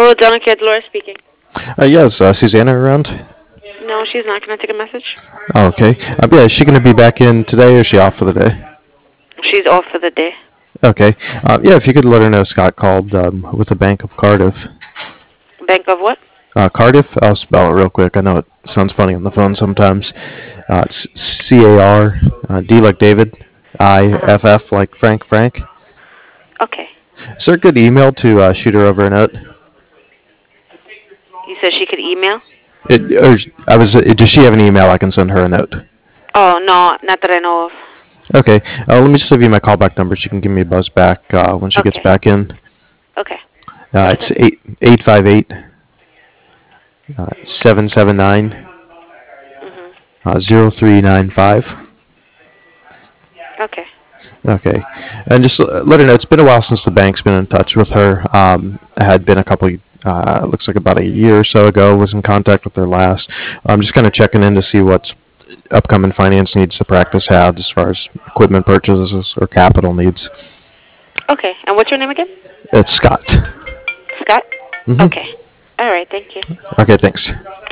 Hello, Donna Care Dolores speaking. Yes, Susanna around? No, she's not. Can I take a message? Oh, okay. Yeah, is she going to be back in today or is she off for the day? She's off for the day. Okay. Yeah, if you could let her know Scott called with the Bank of Cardiff. Bank of what? Cardiff, I'll spell it real quick. I know it sounds funny on the phone sometimes. It's C-A-R, D like David, I-F-F like Frank. Okay. Is there a good email to shoot her over a note? You said she could email? Does she have an email I can send her a note? Oh, no, not that I know of. Okay. Let me just give you my callback number. She can give me a buzz back when she gets Okay. back in. Okay. It's 858 779 Mhm. 0395. Okay. Okay. And just let her know, it's been a while since the bank's been in touch with her. I had been a couple, looks like about a year or so ago, was in contact with her last. I'm just kind of checking in to see what upcoming finance needs the practice has as far as equipment purchases or capital needs. Okay. And what's your name again? It's Scott. Scott? Mm-hmm. Okay. All right. Thank you. Okay, thanks.